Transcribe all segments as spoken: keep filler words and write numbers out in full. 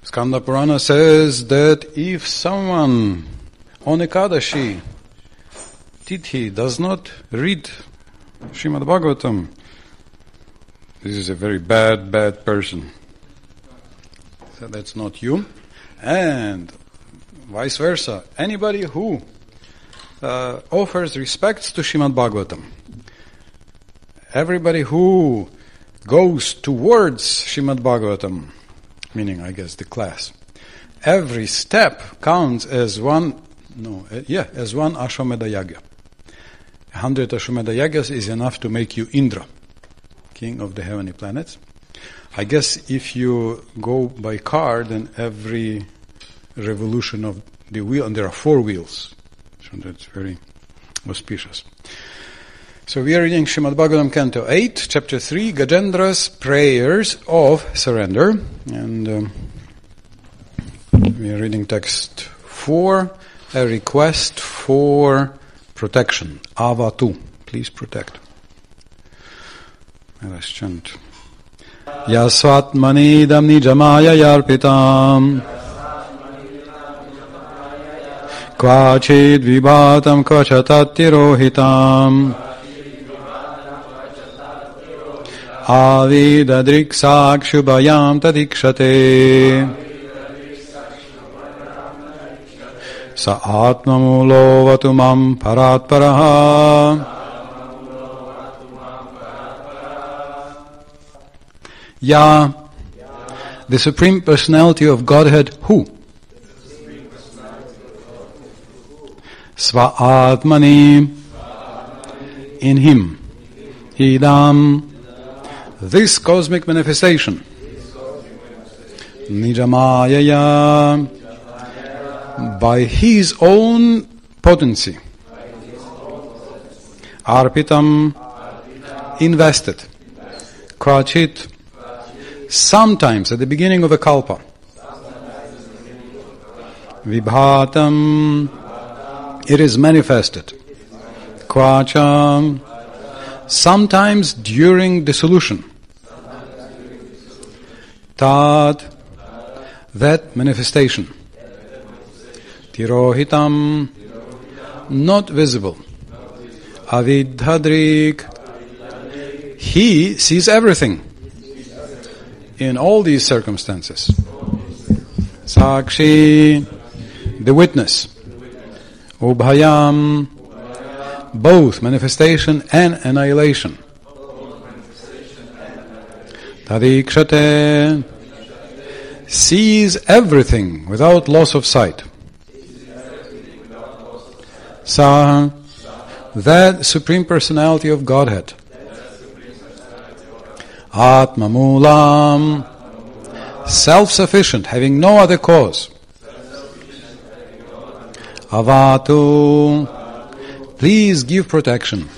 Skanda Purana says that if someone on Ekadashi, Tithi, does not read Srimad Bhagavatam, this is a very bad, bad person. So that's not you. And vice versa. Anybody who uh, offers respects to Srimad Bhagavatam, everybody who goes towards Srimad Bhagavatam, meaning, I guess, the class, every step counts as one, no, uh, yeah, as one Ashwamedha Yagya. A hundred Ashwamedha Yagyas is enough to make you Indra, king of the heavenly planets. I guess if you go by car, then every revolution of the wheel, and there are four wheels, so that's very auspicious. So we are reading Srimad Bhagavatam, Canto eight, Chapter three, Gajendra's Prayers of Surrender. And um, we are reading text four, a request for protection. Avatu, please protect. Let us chant. Yasvatmanidam nijamaya yarpitam Kvachid vibhatam kvachatatirohitam Avidadrikshakshubhayam tadikshate Sa atmamulo vatumam paratparaha Ya, the Supreme Personality of Godhead, who? Sva-atmani, in him. Idam, this cosmic manifestation. Nijamayaya, by his own potency. Arpitam, invested. Kvachit, sometimes at the beginning of a kalpa. Vibhatam, it is manifested. Kvacham, sometimes during dissolution. Tad, that manifestation. Tirohitam, not visible. Avidhadrik, he sees everything. In all these circumstances. Sakshi, the witness. Ubhayam, both manifestation and annihilation. Tadikshate, sees everything without loss of sight. Sa, that Supreme Personality of Godhead. Atmamulam, self-sufficient, having no other cause. Avatu, please give protection.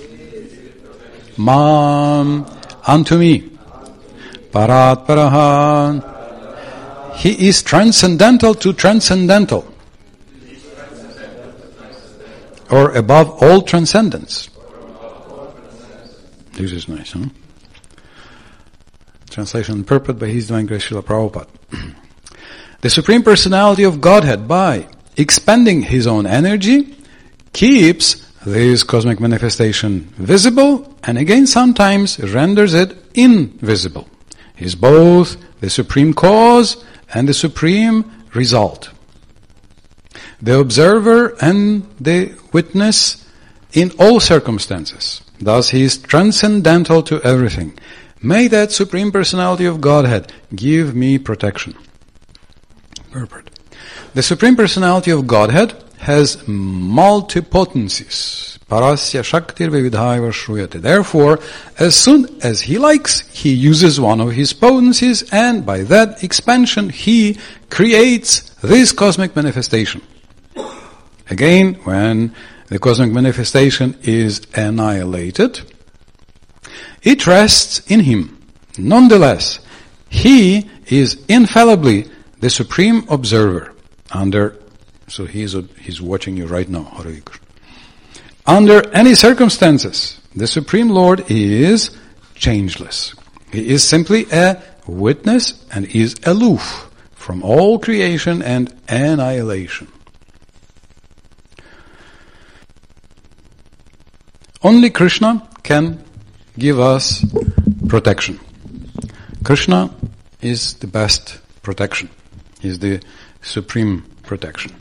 Mam, unto me. Paratparaha, he is transcendental to transcendental. Or above all transcendence. This is nice, huh? Translation and purport by His Divine Grace Srila Prabhupada. The Supreme Personality of Godhead, by expending His own energy, keeps this cosmic manifestation visible and again sometimes renders it invisible. He is both the Supreme Cause and the Supreme Result. The observer and the witness in all circumstances. Thus He is transcendental to everything. May that Supreme Personality of Godhead give me protection. Purport. The Supreme Personality of Godhead has multipotencies. Parasya Shaktir Vividhaiva Shruyate. Therefore, as soon as He likes, He uses one of His potencies, and by that expansion He creates this cosmic manifestation. Again, when the cosmic manifestation is annihilated, it rests in Him. Nonetheless, He is infallibly the Supreme Observer. Under, so He is He's watching you right now. Hare Krishna. Under any circumstances, the Supreme Lord is changeless. He is simply a witness and is aloof from all creation and annihilation. Only Krishna can give us protection. Krishna is the best protection. He is the supreme protection.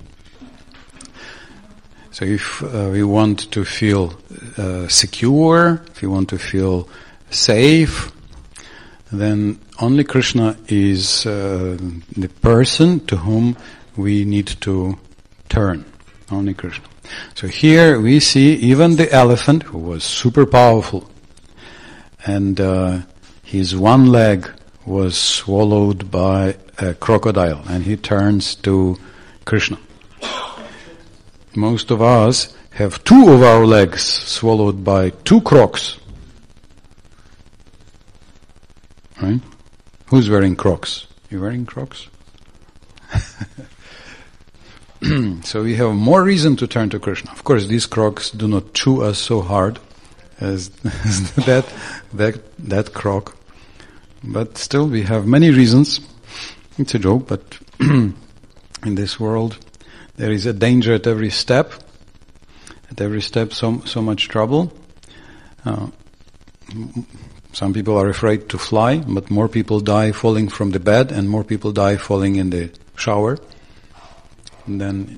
So if uh, we want to feel uh, secure, if we want to feel safe, then only Krishna is uh, the person to whom we need to turn. Only Krishna. So here we see even the elephant, who was super powerful, and uh, his one leg was swallowed by a crocodile, and he turns to Krishna. Most of us have two of our legs swallowed by two crocs. Right? Who's wearing Crocs? You wearing Crocs? So we have more reason to turn to Krishna. Of course, these Crocs do not chew us so hard as, as that that that croc, but still we have many reasons. It's a joke, but in this world there is a danger at every step. At every step, so so much trouble. Uh, Some people are afraid to fly, but more people die falling from the bed, and more people die falling in the shower than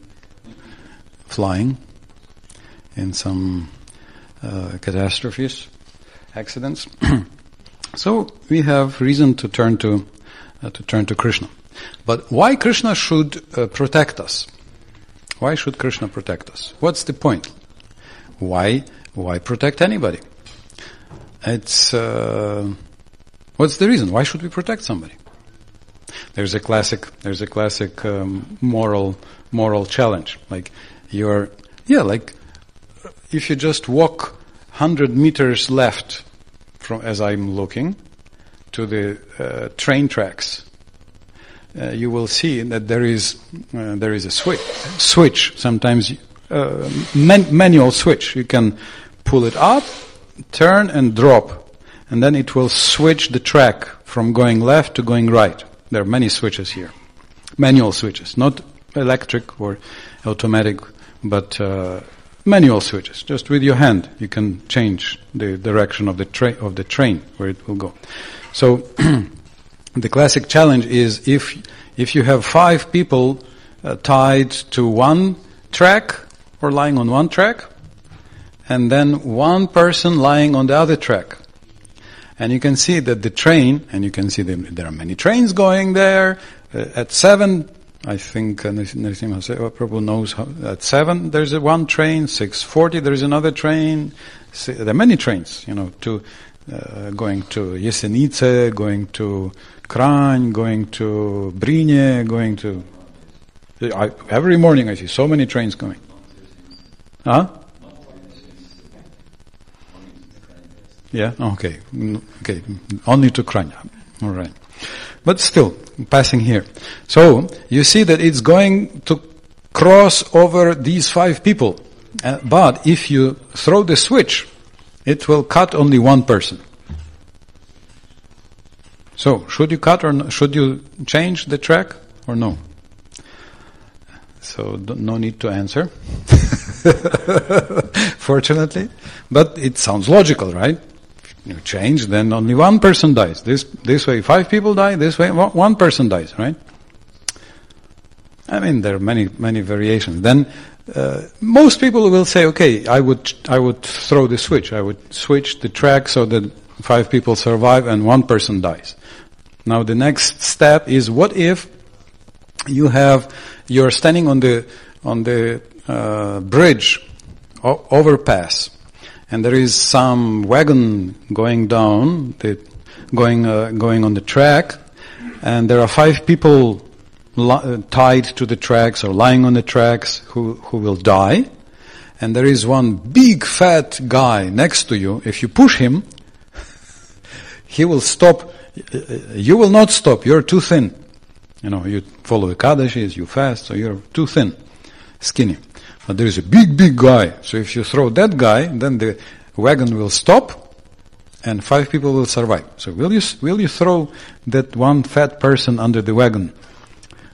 flying in some uh, catastrophes, accidents. So we have reason to turn to uh, to turn to Krishna. But why Krishna should uh, protect us? Why should Krishna protect us? What's the point? Why why protect anybody? It's, uh, what's the reason? Why should we protect somebody? There's a classic, there's a classic, um, moral, moral challenge. Like, you're, yeah, like, if you just walk hundred meters left from, as I'm looking, to the, uh, train tracks, uh, you will see that there is, uh, there is a switch, switch, sometimes, uh, man, manual switch. You can pull it up, turn and drop, and then it will switch the track from going left to going right. There are many switches here. Manual switches, not electric or automatic, but uh, manual switches. Just with your hand you can change the direction of the train of the train where it will go. So the classic challenge is if if you have five people uh, tied to one track or lying on one track, and then one person lying on the other track. And you can see that the train, and you can see that there are many trains going there. Uh, at seven, I think, uh, Narasimha Prabhu knows how, at seven there's a one train, six forty there's another train. See, there are many trains, you know, to uh, going to Jesenice, going to Kranj, going to Brinje, going to... I, every morning I see so many trains going. Huh? Yeah, okay, okay, only to Kranj. All right. But still, passing here. So, you see that it's going to cross over these five people. Uh, but if you throw the switch, it will cut only one person. So, should you cut or no, should you change the track or no? So, no need to answer. Fortunately. But it sounds logical, right? You change, then only one person dies. This this way five people die, this way one person dies, right? I mean, there are many, many variations. Then, uh, most people will say, okay, I would, I would throw the switch. I would switch the track so that five people survive and one person dies. Now the next step is, what if you have, you're standing on the, on the, uh, bridge, o- overpass, and there is some wagon going down, the, going uh, going on the track, and there are five people li- tied to the tracks or lying on the tracks who who will die, and there is one big fat guy next to you. If you push him, he will stop. You will not stop. You're too thin. You know, you follow Ekadashis, you fast, so you're too thin, skinny. But there is a big, big guy. So if you throw that guy, then the wagon will stop, and five people will survive. So will you will you throw that one fat person under the wagon?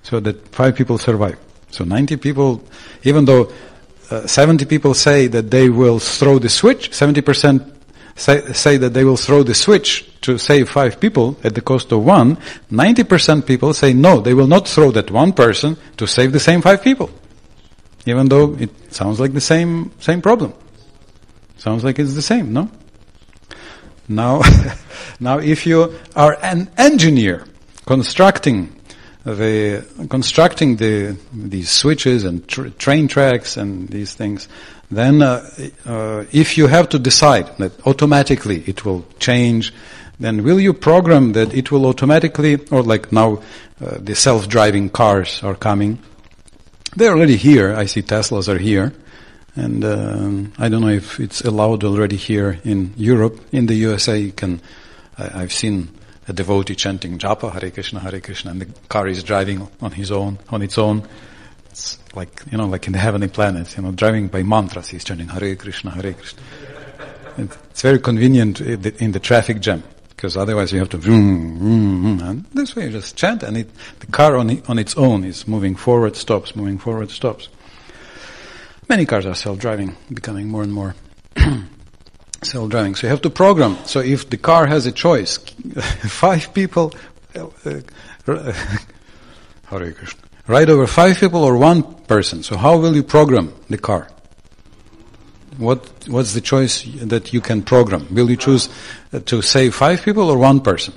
so that five people survive. So ninety people, even though uh, seventy people say that they will throw the switch, seventy percent say, say that they will throw the switch to save five people at the cost of one, ninety percent people say no, they will not throw that one person to save the same five people. Even though it sounds like the same same problem. Sounds like it's the same, no? Now, now if you are an engineer constructing the constructing the these switches and tr- train tracks and these things, then uh, uh, if you have to decide that automatically it will change, then will you program that it will automatically, or like now uh, the self-driving cars are coming. They're already here. I see Teslas are here. And um, I don't know if it's allowed already here in Europe. In the U S A, you can, I, I've seen a devotee chanting Japa, Hare Krishna, Hare Krishna, and the car is driving on his own, on its own. It's like, you know, like in the heavenly planets, you know, driving by mantras. He's chanting Hare Krishna, Hare Krishna. And it's very convenient in the, in the traffic jam, because otherwise you have to vroom, vroom, vroom, and this way you just chant, and it, the car on, on its own is moving forward, stops, moving forward, stops. Many cars are self-driving, becoming more and more self-driving. So you have to program. So if the car has a choice, five people, uh, uh, Hare Krishna, ride over five people or one person. So how will you program the car? What What's the choice that you can program? Will you choose uh, to save five people or one person?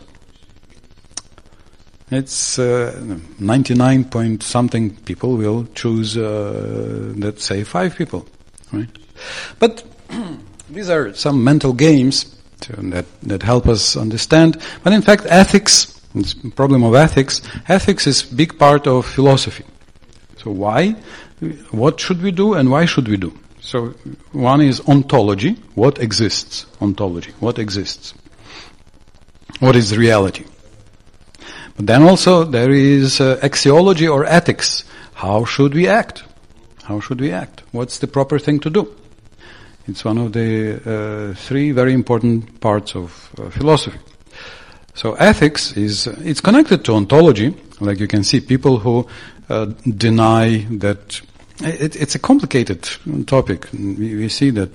It's uh, ninety-nine point something people will choose uh, that say five people, right? But these are some mental games to, that that help us understand. But in fact, ethics, it's a problem of ethics. Ethics is a big part of philosophy. So why? What should we do and why should we do? So one is ontology. What exists? Ontology. What exists? What is reality? But then also there is uh, axiology or ethics. How should we act? How should we act? What's the proper thing to do? It's one of the uh, three very important parts of uh, philosophy. So ethics is, it's connected to ontology. Like you can see people who uh, deny that, it, it's a complicated topic. We, we see that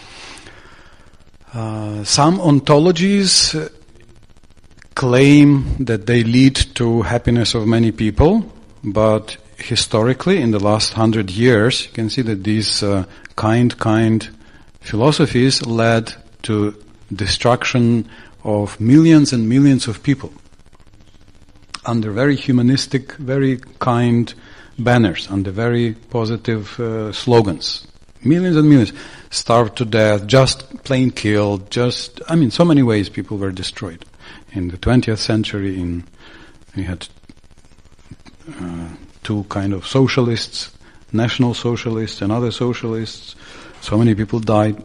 uh, some ontologies uh, claim that they lead to happiness of many people, but historically, in the last hundred years, you can see that these uh, kind, kind philosophies led to destruction of millions and millions of people under very humanistic, very kind banners, under very positive uh, slogans. Millions and millions starved to death, just plain killed, just, I mean, so many ways people were destroyed. In the twentieth century, in we had uh, two kind of socialists, national socialists and other socialists. So many people died.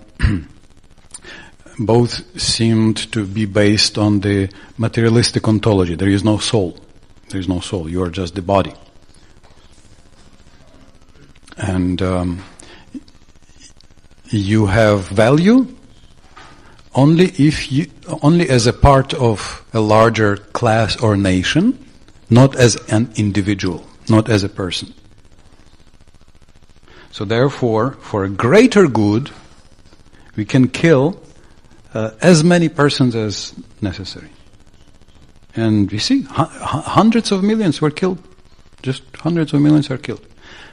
Both seemed to be based on the materialistic ontology. There is no soul. There is no soul. You are just the body. And um, you have value only if you, only as a part of a larger class or nation, not as an individual, not as a person. So therefore, for a greater good, we can kill uh, as many persons as necessary. And we see hu- hundreds of millions were killed. Just hundreds of millions are killed.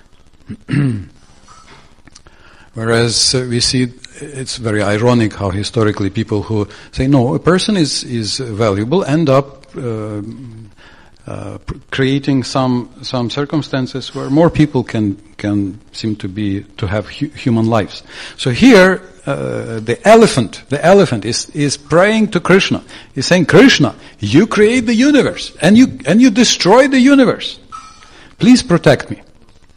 Whereas uh, we see, it's very ironic how historically people who say, no, a person is, is valuable, end up uh, uh, pr- creating some some circumstances where more people can can seem to be, to have hu- human lives. So here, uh, the elephant, the elephant is, is praying to Krishna. He's saying, Krishna, you create the universe, and you, and you destroy the universe. Please protect me.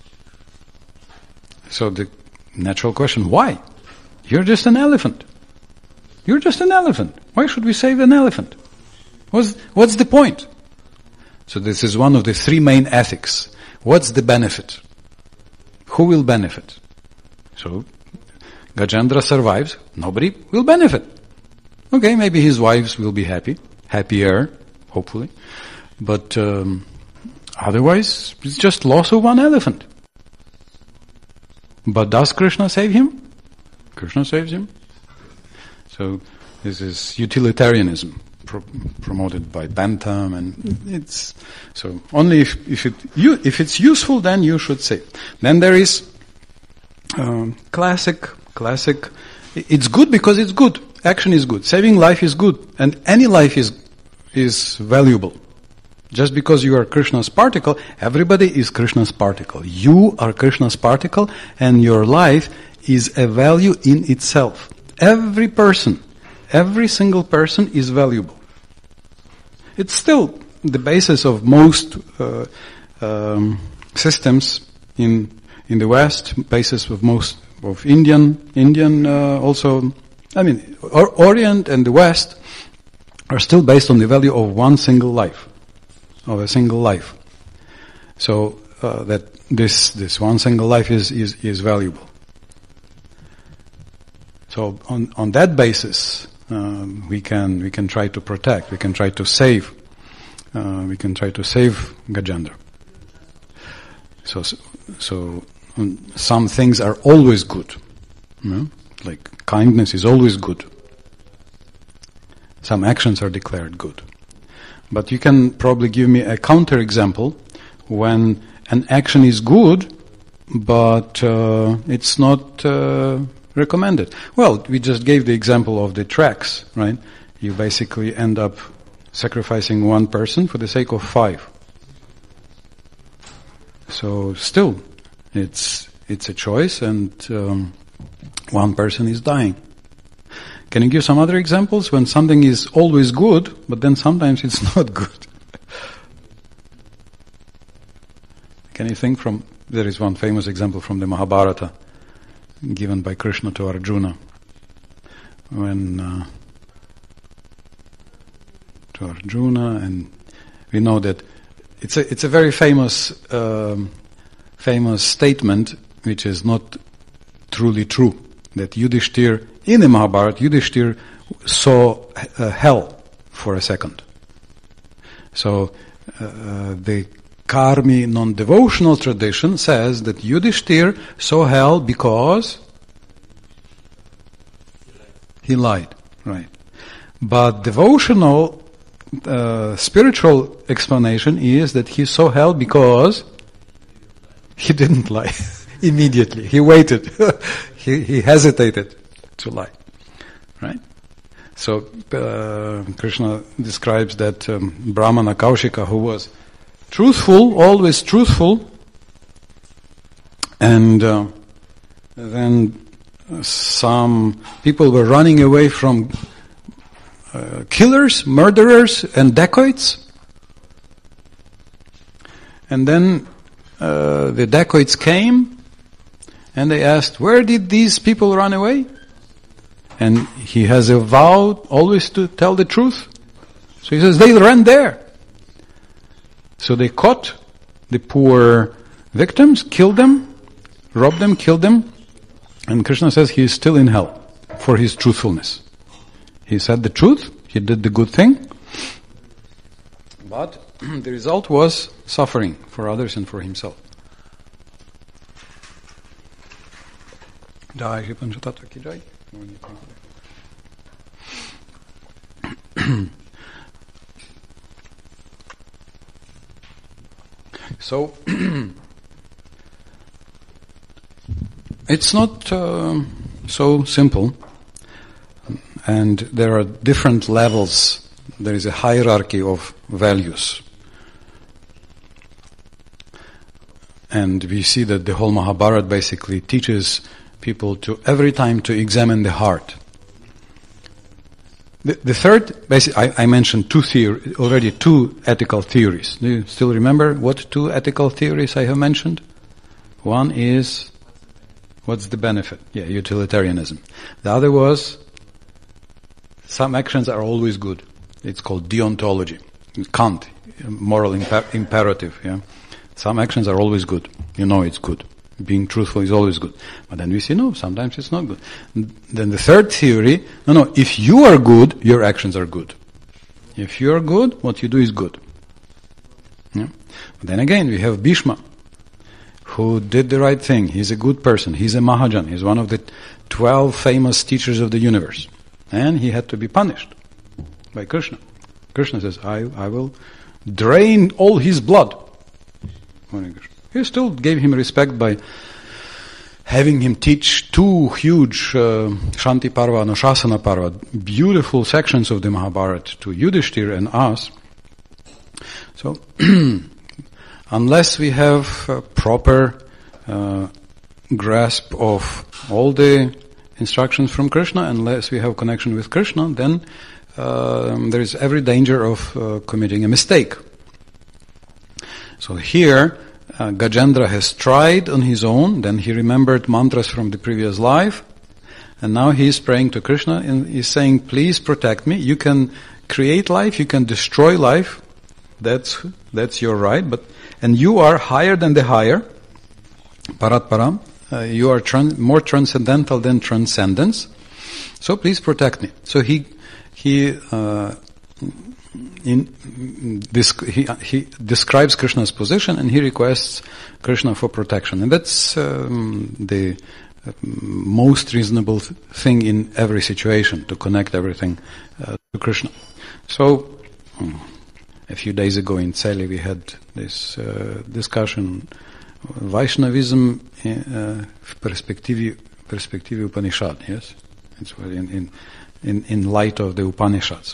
So the natural question, why? You're just an elephant. You're just an elephant. Why should we save an elephant? What's, what's the point? So this is one of the three main ethics. What's the benefit? Who will benefit? So Gajendra survives. Nobody will benefit. Okay, maybe his wives will be happy. Happier, hopefully. But um, Otherwise, it's just loss of one elephant. But does Krishna save him? Krishna saves him. So this is utilitarianism pro- promoted by Bentham, and it's so only if, if it you, if it's useful, then you should save. Then there is um, classic classic. It's good because it's good. Action is good. Saving life is good, and any life is is valuable. Just because you are Krishna's particle, everybody is Krishna's particle. You are Krishna's particle, and your life is a value in itself. Every person, every single person is valuable. It's still the basis of most uh, um, systems in in the West, basis of most of Indian Indian uh, also. I mean, or, Orient and the West are still based on the value of one single life, of a single life. So uh, that this this one single life is is, is valuable. So on on that basis, um, we can we can try to protect, we can try to save, uh, we can try to save Gajendra. So so um, some things are always good, you know? Like kindness is always good. Some actions are declared good. But you can probably give me a counter example when an action is good, but uh, it's not uh, recommended. Well, we just gave the example of the tracks, right? You basically end up sacrificing one person for the sake of five. So still, it's it's a choice, and um, one person is dying. Can you give some other examples when something is always good, but then sometimes it's not good? Can you think from, there is one famous example from the Mahabharata given by Krishna to Arjuna. When, uh, to Arjuna, and we know that it's a, it's a very famous, um, famous statement which is not truly true. That Yudhishthir, in the Mahabharata, Yudhishthir saw uh, hell for a second. So uh, the Karmi non-devotional tradition says that Yudhishthir saw hell because he lied, right? But devotional, uh, spiritual explanation is that he saw hell because he didn't lie. Immediately. He waited. he, he hesitated to lie. Right? So, uh, Krishna describes that um, Brahmana Kaushika, who was truthful, always truthful, and uh, then some people were running away from uh, killers, murderers, and dacoits. And then uh, the dacoits came, and they asked, where did these people run away? And he has a vow always to tell the truth. So he says, they ran there. So they caught the poor victims, killed them, robbed them, killed them. And Krishna says he is still in hell for his truthfulness. He said the truth, he did the good thing. But the result was suffering for others and for himself. Jai Panchatattva ki jai. So it's not uh, so simple, and there are different levels. There is a hierarchy of values. And we see that the whole Mahabharata basically teaches people to every time to examine the heart. The, the third, basically, I, I mentioned two theory, already two ethical theories. Do you still remember what two ethical theories I have mentioned? One is, what's the benefit? Yeah, utilitarianism. The other was, some actions are always good. It's called deontology. Kant, moral imper- imperative. Yeah, some actions are always good. You know it's good. Being truthful is always good. But then we say, no, sometimes it's not good. Then the third theory, no, no, if you are good, your actions are good. If you are good, what you do is good. Yeah? But then again, we have Bhishma, who did the right thing. He's a good person. He's a Mahajan. He's one of the twelve famous teachers of the universe. And he had to be punished by Krishna. Krishna says, I, I will drain all his blood. He still gave him respect by having him teach two huge uh, Shanti Parva and Anushasana Parva, beautiful sections of the Mahabharata to Yudhishthira and us. So, unless we have a proper uh, grasp of all the instructions from Krishna, unless we have connection with Krishna, then uh, there is every danger of uh, committing a mistake. So here, uh, Gajendra has tried on his own, then he remembered mantras from the previous life, and now he is praying to Krishna and he's saying, please protect me. You can create life, you can destroy life, that's that's your right, but and you are higher than the higher, Parat Param, uh, you are tran- more transcendental than transcendence, so please protect me. So he he uh, in this he he describes Krishna's position and he requests Krishna for protection, and that's um, the most reasonable th- thing in every situation, to connect everything uh, to Krishna. So um, a few days ago in Celi we had this uh, discussion Vaishnavism uh, v perspectivi perspectivi Upanishad. Yes, it's in in in in light of the Upanishads.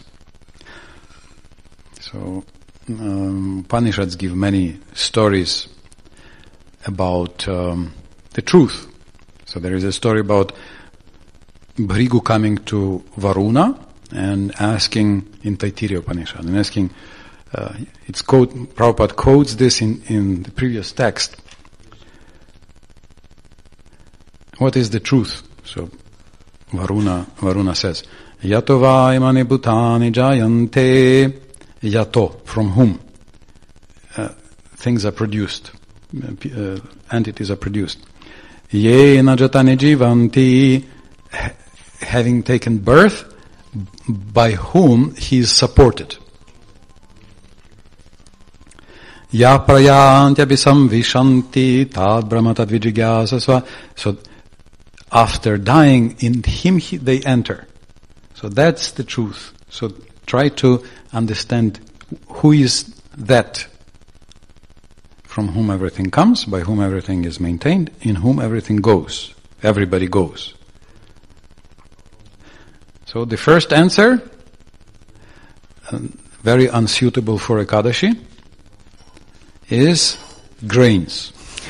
So um, Upanishads give many stories about um, the truth. So there is a story about Bhrigu coming to Varuna and asking in Taittiriya Upanishad and asking. Uh, it's quote, Prabhupada quotes this in, in the previous text. What is the truth? So Varuna Varuna says, Yato va imani bhutani jayante. Yato, from whom uh, things are produced, uh, entities are produced. Ye najatane jivanti, having taken birth, by whom he is supported. Ya prayantyapisam vishanti tad brahma tad vijigyasasva. So after dying, in him he, they enter. So that's the truth. So try to understand who is that from whom everything comes, by whom everything is maintained, in whom everything goes. Everybody goes. So the first answer, uh, very unsuitable for Ekadashi, is grains.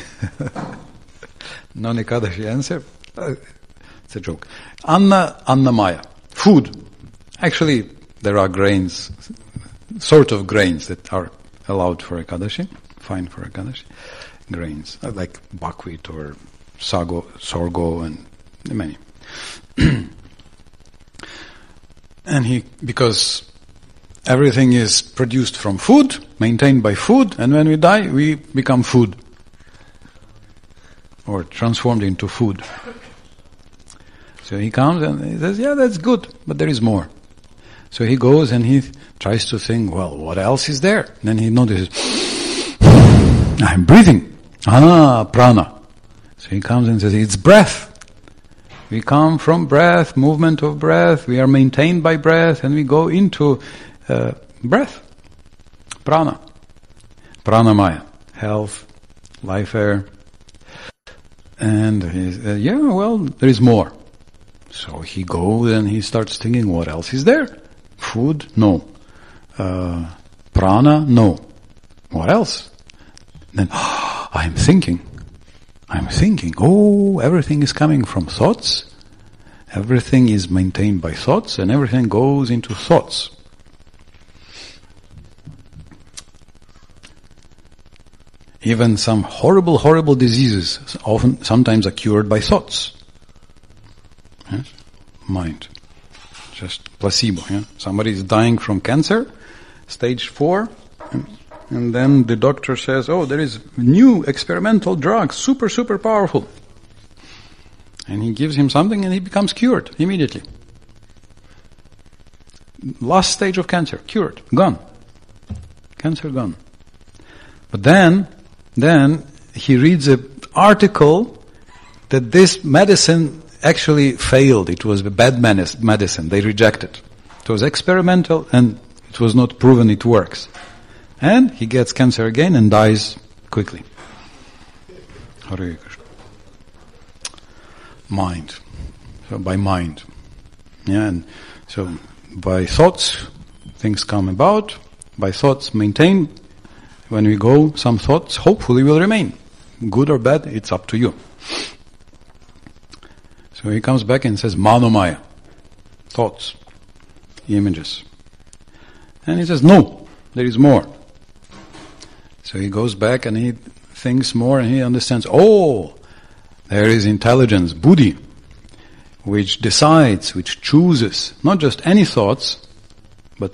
Non-Ekadashi answer, uh, it's a joke. Anna, Annamaya, food. Actually, there are grains, sort of grains that are allowed for Ekadashi, fine for Ekadashi. Grains, uh, like buckwheat or sago, sorgo and many. And he, because everything is produced from food, maintained by food, and when we die, we become food. Or transformed into food. So he comes and he says, yeah, that's good, but there is more. So he goes and he tries to think, well, what else is there? And then he notices, I'm breathing. Ah, prana. So he comes and says, it's breath. We come from breath, movement of breath, we are maintained by breath, and we go into uh, breath. Prana. Pranamaya. Health, life air. And he says, yeah, well, there is more. So he goes and he starts thinking, what else is there? Food? No. Uh, prana? No. What else? Then, oh, I'm thinking. I'm thinking, oh, everything is coming from thoughts. Everything is maintained by thoughts, and everything goes into thoughts. Even some horrible, horrible diseases often, sometimes are cured by thoughts. Yes? Mind. Just placebo. Yeah? Somebody is dying from cancer, stage four, and, and then the doctor says, oh, there is new experimental drug, super, super powerful. And he gives him something and he becomes cured immediately. Last stage of cancer, cured, gone. Cancer gone. But then, then he reads an article that this medicine actually failed. It was a bad medicine. They rejected. It was experimental and it was not proven it works. And he gets cancer again and dies quickly. Hare Krishna. Mind. So by mind. Yeah, and so by thoughts, things come about. By thoughts maintained. When we go, some thoughts hopefully will remain. Good or bad, it's up to you. So he comes back and says, Manomaya. Thoughts. Images. And he says, no, there is more. So he goes back and he thinks more and he understands, oh, there is intelligence, buddhi, which decides, which chooses, not just any thoughts, but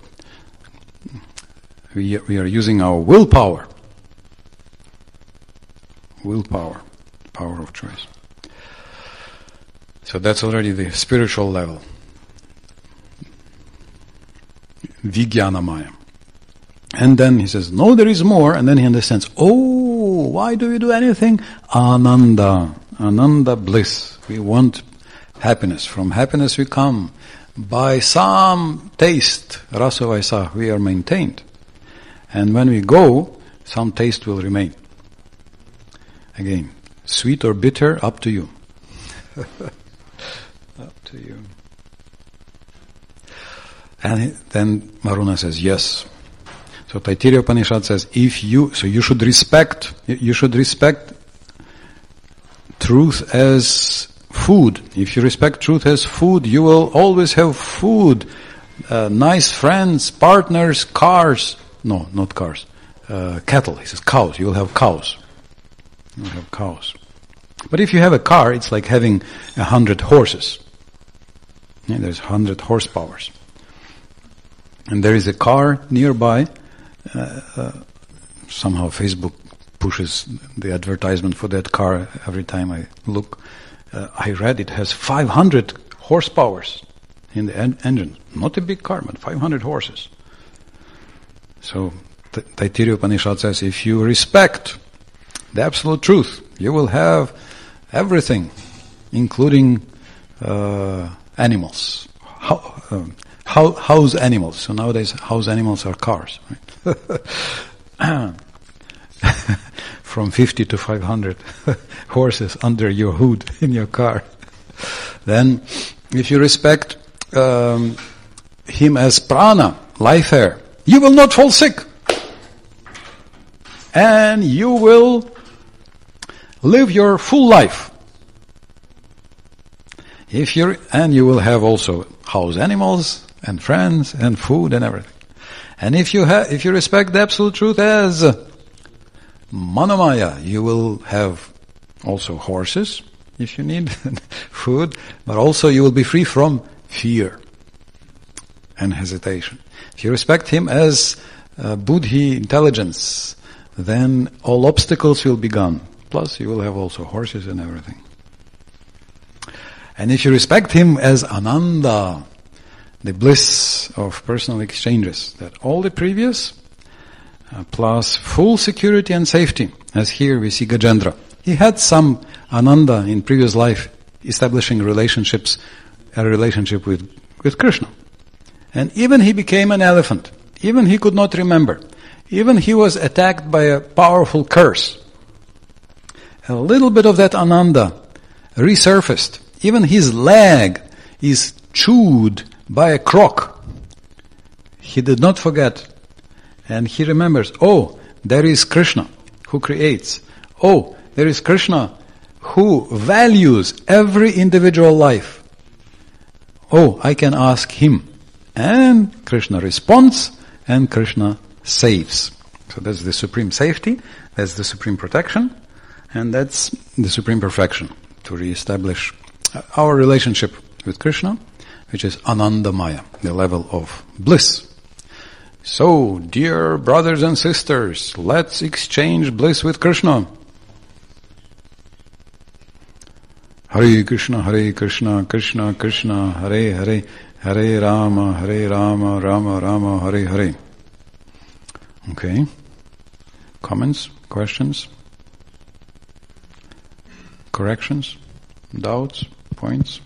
we, we are using our willpower. Willpower, power of choice. So that's already the spiritual level. Vijnanamaya. And then he says, no, there is more. And then he understands, oh, why do we do anything? Ananda. Ananda, bliss. We want happiness. From happiness we come. By some taste, rasa vaisa, we are maintained. And when we go, some taste will remain. Again, sweet or bitter, up to you. Up to you. And then Varuna says, yes. So Taittiriya Upanishad says, if you, so you should respect, you should respect truth as food. If you respect truth as food, you will always have food, uh, nice friends, partners, cars. No, not cars. Uh, cattle. He says cows. You will have cows. You will have cows. But if you have a car, it's like having a hundred horses. Yeah, there's hundred horsepowers. And there is a car nearby. Uh, uh, somehow Facebook pushes the advertisement for that car every time I look. Uh, I read it has five hundred horsepowers in the en- engine. Not a big car, but five hundred horses. So T- Taittiriya Upanishad says, if you respect the absolute truth, you will have everything, including uh, animals. How, um, how, house animals. So nowadays house animals are cars, right? From fifty to five hundred horses under your hood in your car. Then, if you respect um, him as prana, life air, you will not fall sick. And you will live your full life. If you and you will have also house animals and friends and food and everything. And if you have, if you respect the absolute truth as Manomaya, you will have also horses if you need food, but also you will be free from fear and hesitation. If you respect him as uh, buddhi, intelligence, then all obstacles will be gone. Plus you will have also horses and everything. And if you respect him as Ananda, the bliss of personal exchanges, that all the previous, uh, plus full security and safety, as here we see Gajendra. He had some Ananda in previous life, establishing relationships, a relationship with, with Krishna. And even he became an elephant. Even he could not remember. Even he was attacked by a powerful curse. A little bit of that Ananda resurfaced. Even his leg is chewed by a croc. He did not forget. And he remembers, oh, there is Krishna who creates. Oh, there is Krishna who values every individual life. Oh, I can ask him. And Krishna responds, and Krishna saves. So that's the supreme safety, that's the supreme protection, and that's the supreme perfection, to reestablish our relationship with Krishna, which is Anandamaya, the level of bliss. So, dear brothers and sisters, let's exchange bliss with Krishna. Hare Krishna, Hare Krishna, Krishna Krishna, Hare Hare, Hare Rama, Hare Rama, Rama Rama, Hare Hare. Okay. comments, questions, corrections, doubts, points?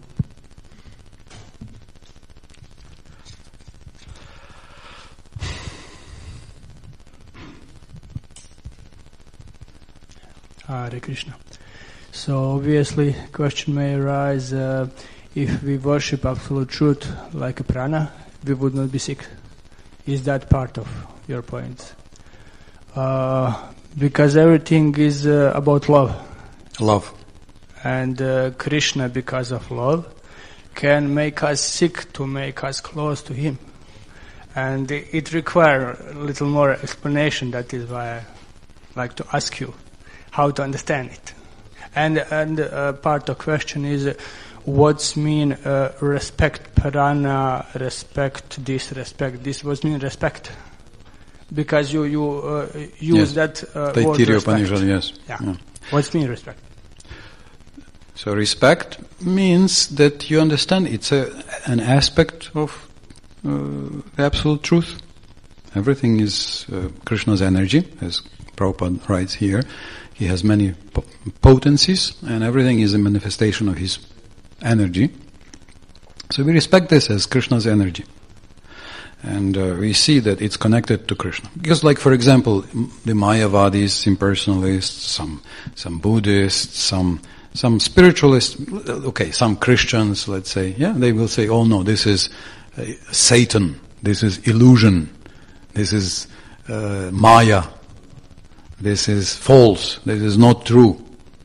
Hare Krishna. So obviously, question may arise: uh, if we worship absolute truth like a prana, we would not be sick. Is that part of your point? Uh, because everything is uh, about love. Love. And uh, Krishna, because of love, can make us sick to make us close to Him. And it requires a little more explanation. That is why I like to ask you how to understand it. And and uh, part of the question is, uh, what's mean uh, respect prana, respect this, respect this? What's mean respect? Because you you uh, use yes. that uh, Taittiriya word respect. Upanishad, yes. Yeah. yeah. What's mean respect? So respect means that you understand it's a an aspect of uh, the absolute truth. Everything is uh, Krishna's energy, as Prabhupada writes here. He has many po- potencies, and everything is a manifestation of his energy. So we respect this as Krishna's energy. And uh, we see that it's connected to Krishna. Because like, for example, the Mayavadis, impersonalists, some some Buddhists, some some spiritualists, okay, some Christians, let's say, yeah, they will say, oh no, this is uh, Satan, this is illusion, this is uh, Maya, this is false, this is not true.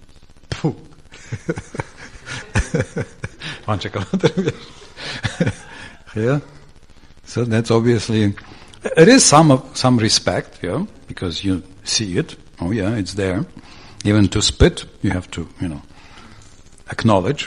Yeah. So that's obviously, it is some some respect, yeah, because you see it. Oh yeah, it's there. Even to spit, you have to, you know, acknowledge.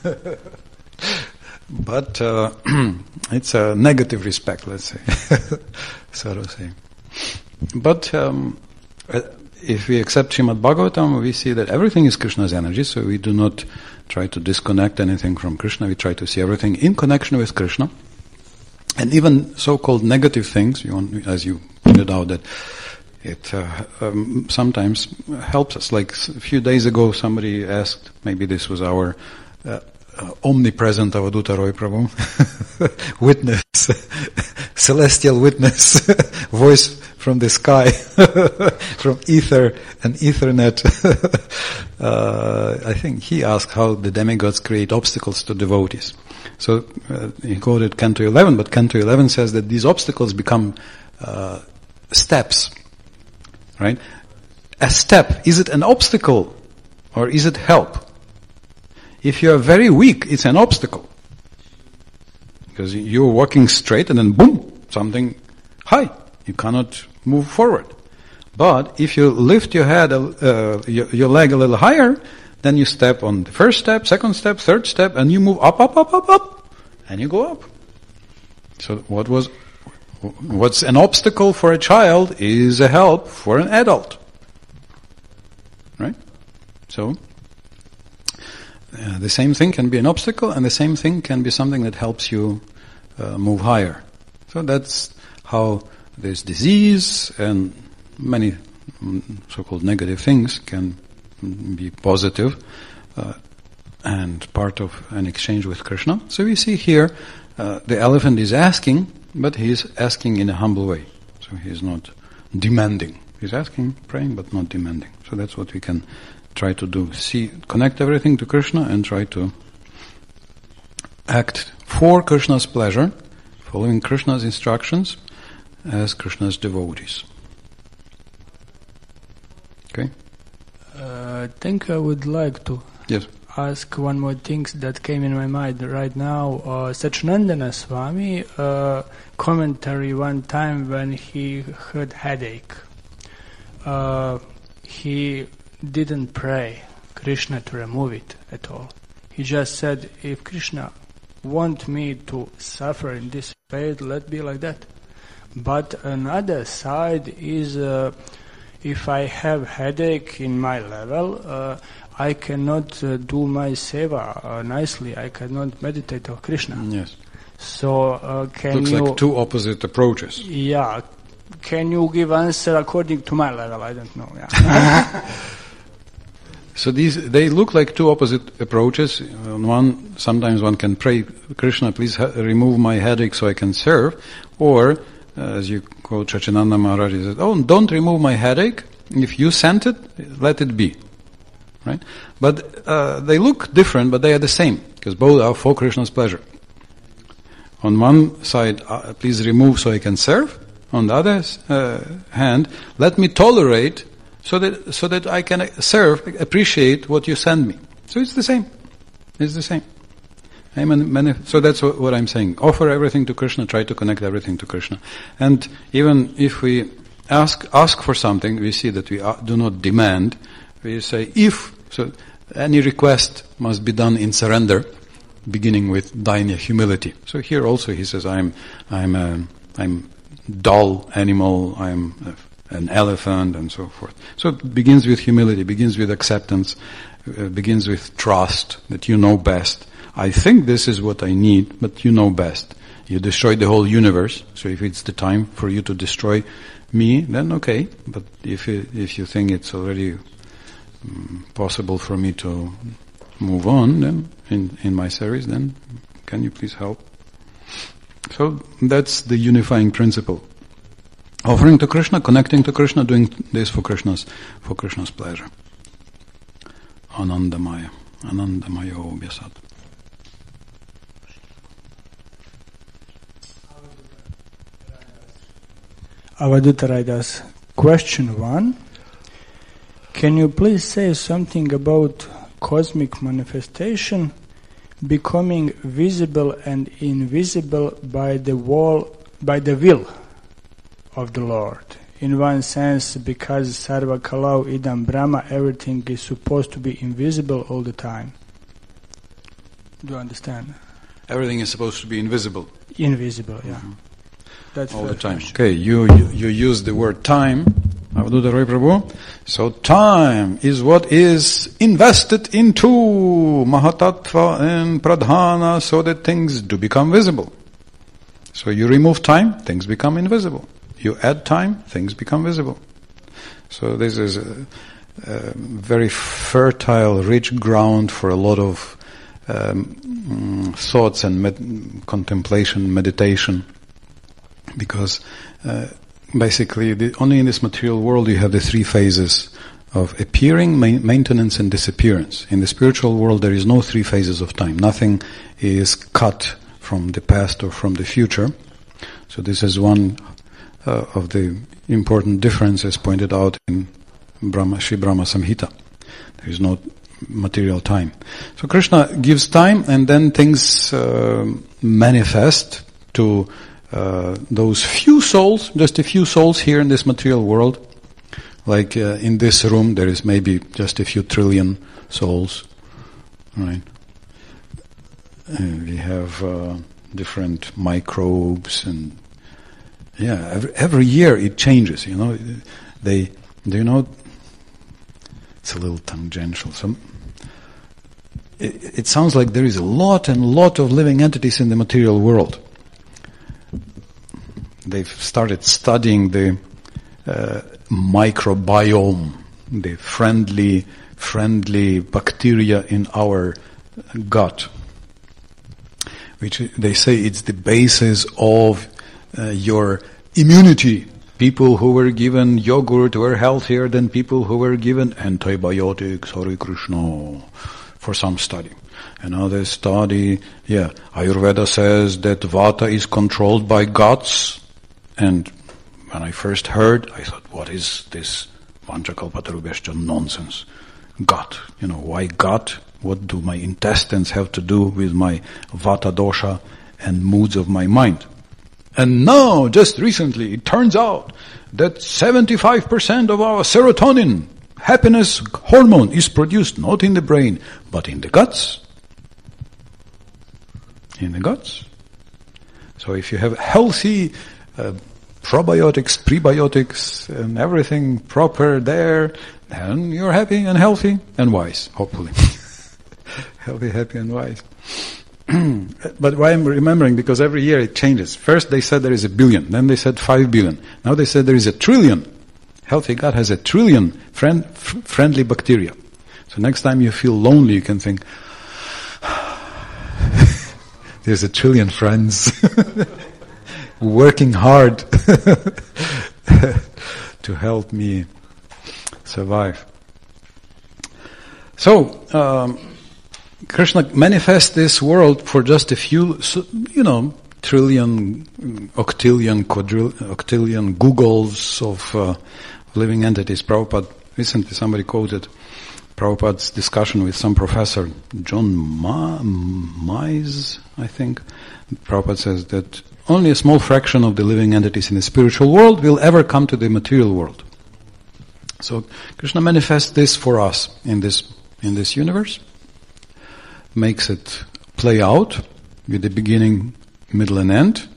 But uh, it's a negative respect, let's say, so to say. But um, if we accept Srimad Bhagavatam, we see that everything is Krishna's energy, so we do not try to disconnect anything from Krishna. We try to see everything in connection with Krishna. And even so-called negative things, you want, as you pointed out, that it uh, um, sometimes helps us. Like a few days ago, somebody asked, maybe this was our uh, uh, omnipresent Avaduta Roy Prabhu, witness, celestial witness, voice from the sky, from ether and ethernet. uh, I think he asked how the demigods create obstacles to devotees. So uh, he quoted Canto eleven, but Canto eleven says that these obstacles become uh, steps, right? A step, is it an obstacle or is it help? If you are very weak, it's an obstacle. Because you're walking straight and then boom, something high. You cannot move forward. But if you lift your head, uh, your, your leg a little higher, then you step on the first step, second step, third step, and you move up, up, up, up, up, and you go up. So what was, what's an obstacle for a child is a help for an adult. Right? So, uh, the same thing can be an obstacle, and the same thing can be something that helps you uh, move higher. So that's how this disease and many mm, so-called negative things can be positive uh, and part of an exchange with Krishna. So we see here uh, the elephant is asking, but he is asking in a humble way. So he is not demanding. He's asking, praying, but not demanding. So that's what we can try to do. See, connect everything to Krishna and try to act for Krishna's pleasure, following Krishna's instructions as Krishna's devotees. Okay? Uh, I think I would like to yes. ask one more thing that came in my mind right now. Uh, Satchidananda Swami uh, commentary one time when he had headache. Uh, he didn't pray Krishna to remove it at all. He just said, if Krishna want me to suffer in this way, let be like that. But another side is, uh, if I have headache in my level, uh, I cannot uh, do my seva uh, nicely. I cannot meditate on Krishna. Yes. So uh, can Looks you... like two opposite approaches. Yeah. can you give answer according to my level? I don't know. Yeah. So these, they look like two opposite approaches. On one, sometimes one can pray, Krishna, please ha- remove my headache so I can serve. Or, uh, as you quote Chachinanda Maharaj, he says, oh, don't remove my headache. If you sent it, let it be. Right? But uh, they look different, but they are the same, because both are for Krishna's pleasure. On one side, uh, please remove so I can serve. On the other uh, hand, let me tolerate so that so that I can serve, appreciate what you send me. So it's the same. It's the same. Amen. So that's what, what I'm saying. Offer everything to Krishna. Try to connect everything to Krishna. And even if we ask ask for something, we see that we do not demand. We say if. So any request must be done in surrender, beginning with dainya, humility. So here also he says, I'm I'm a, I'm dull animal. I'm a, an elephant, and so forth. So it begins with humility, begins with acceptance, uh, begins with trust that you know best. I think this is what I need, but you know best. You destroyed the whole universe, so if it's the time for you to destroy me, then okay. But if it, if you think it's already um, possible for me to move on, then in, in my service, then can you please help? So that's the unifying principle. Offering to Krishna, connecting to Krishna, doing this for Krishna's for Krishna's pleasure. Anandamaya. Anandamaya Obhyasat. Avaduta Raidas. Question one. Can you please say something about cosmic manifestation becoming visible and invisible by the wall, by the will of the Lord? In one sense, because Sarva Kalau Idam Brahma, everything is supposed to be invisible all the time. Do you understand? Everything is supposed to be invisible. Invisible, yeah. Mm-hmm. That's all the time. Question. Okay, you, you you use the word time. Avadhuta Roy Prabhu. So time is what is invested into Mahatattva and Pradhana so that things do become visible. So you remove time, things become invisible. You add time, things become visible. So this is a, a very fertile, rich ground for a lot of um, thoughts and med- contemplation, meditation, because uh, basically the, only in this material world you have the three phases of appearing, ma- maintenance and disappearance. In the spiritual world there is no three phases of time. Nothing is cut from the past or from the future. So this is one Uh, of the important differences pointed out in Brahma, Sri Brahma Samhita. There is no material time. So Krishna gives time, and then things uh, manifest to uh, those few souls, just a few souls here in this material world. Like uh, in this room, there is maybe just a few trillion souls, right? And we have uh, different microbes and yeah, every, every year it changes, you know. They, do you know, it's a little tangential. Some, it, it sounds like there is a lot and lot of living entities in the material world. They've started studying the uh, microbiome, the friendly, friendly bacteria in our gut, which they say it's the basis of Uh, your immunity. People who were given yogurt were healthier than people who were given antibiotics, Hare Krishna, for some study. Another study, yeah, Ayurveda says that Vata is controlled by guts. And when I first heard, I thought, what is this Vanchakalpatarubhyascha nonsense? Gut. You know, why gut? What do my intestines have to do with my Vata dosha and moods of my mind? And now, just recently, it turns out that seventy-five percent of our serotonin, happiness hormone, is produced not in the brain, but in the guts. In the guts. So if you have healthy uh, probiotics, prebiotics, and everything proper there, then you're happy and healthy and wise, hopefully. Healthy, happy, and wise. but why I'm remembering, because every year it changes. First they said there is a billion, then they said five billion. Now they said there is a trillion. Healthy gut has a trillion friend, f- friendly bacteria. So next time you feel lonely, you can think, there's a trillion friends working hard to help me survive. So, um, Krishna manifests this world for just a few, you know, trillion, octillion, quadrillion, octillion Googles of uh, living entities. Prabhupada, recently somebody quoted Prabhupada's discussion with some professor, John Ma- Mize, I think. Prabhupada says that only a small fraction of the living entities in the spiritual world will ever come to the material world. So Krishna manifests this for us in this in this universe, makes it play out with the beginning, middle, and end,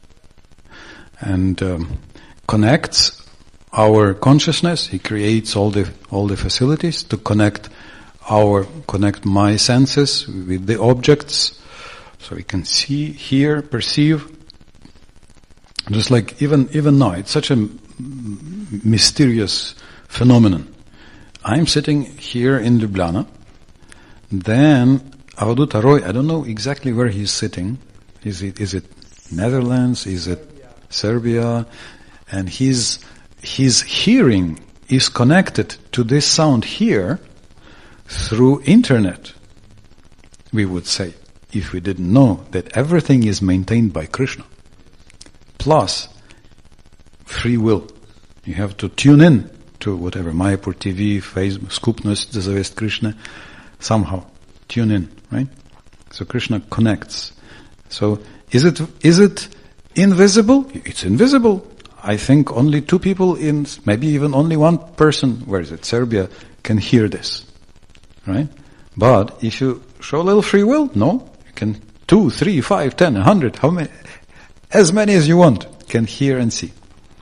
and um, connects our consciousness. He creates all the all the facilities to connect our connect my senses with the objects, so we can see, hear, perceive. Just like even even now, it's such a m- mysterious phenomenon. I'm sitting here in Ljubljana, then Avadhuta Roy, I don't know exactly where he's sitting. Is it is it Netherlands? Is it Serbia? And his his hearing is connected to this sound here through internet, we would say, if we didn't know that everything is maintained by Krishna. Plus free will. You have to tune in to whatever, Mayapur T V, Facebook, Skupnost, Zavest Krishna, somehow tune in, right? So Krishna connects. So is it is it invisible? It's invisible. I think only two people in, maybe even only one person, where is it, Serbia, can hear this, right? But if you show a little free will, no, you can two, three, five, ten, a hundred, how many, as many as you want, can hear and see.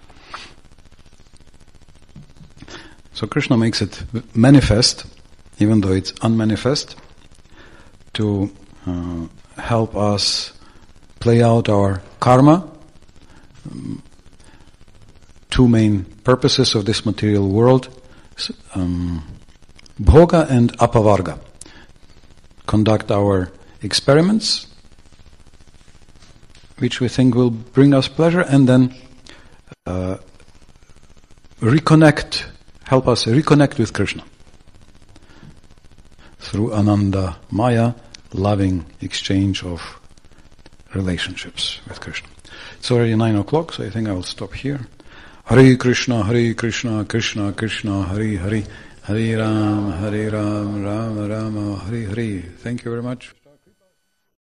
So Krishna makes it manifest, even though it's unmanifest, to uh, help us play out our karma. Um, two main purposes of this material world, um, bhoga and apavarga. Conduct our experiments, which we think will bring us pleasure, and then uh, reconnect, help us reconnect with Krishna through Ananda Maya, loving exchange of relationships with Krishna. It's already nine o'clock, so I think I will stop here. Hare Krishna, Hare Krishna, Krishna Krishna, Hare Hare, Hare Ram, Hare Ram, Rama Rama, Hare Hare. Thank you very much.